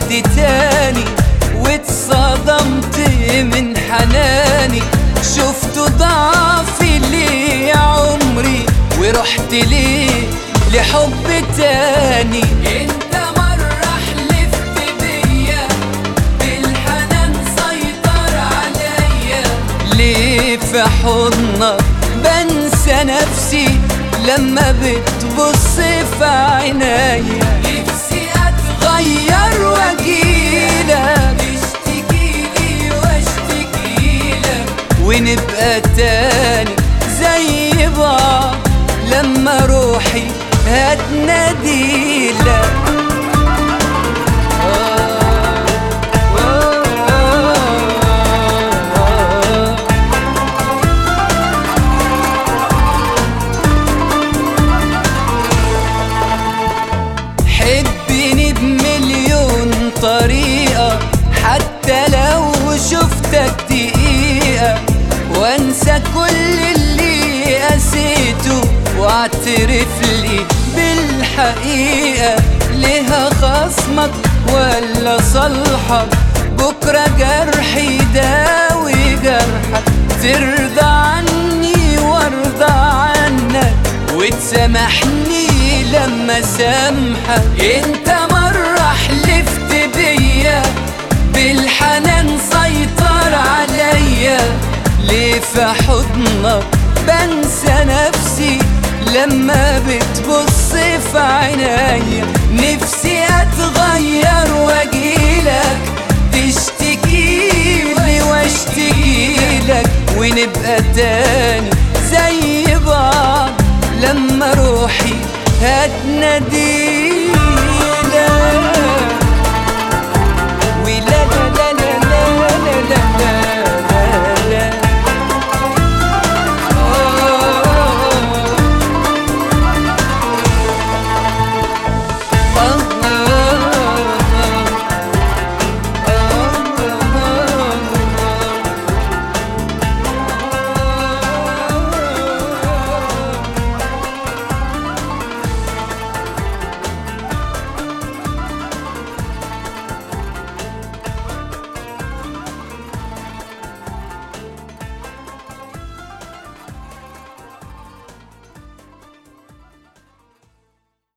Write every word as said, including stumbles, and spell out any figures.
حد تاني واتصدمت من حناني. شفت ضعفي ليه يا عمري ورحت ليه لحب تاني. انت مرة حلفت بيا بالحنان سيطر عليا، ليه في حضنك بنسى نفسي لما بتبص في عينيا. نفسي اتغير واجيلك تشتكيلي واشتكيلك ونبقى تاني زي بعض لما روحي هتناديلك. حبني بمليون طريقة حتى لو شفتك دقيقة، وانسى كل اللي قسيته واعترف لي بالحقيقة. ليها خصمك ولا صالحك بكرة جرحي داوي جرحك. ترضى عني وارضى عنك وتسامحني لما سامحك. انت مرة حلفت بيا بالحنان سيطر عليا، ليه في حضنك بنسى نفسي لما بتبص في عينيا. نفسي اتغير واجيلك تشتكيلي واشتكيلك ونبقى تاني زي بعض لما روحي هتناديلك.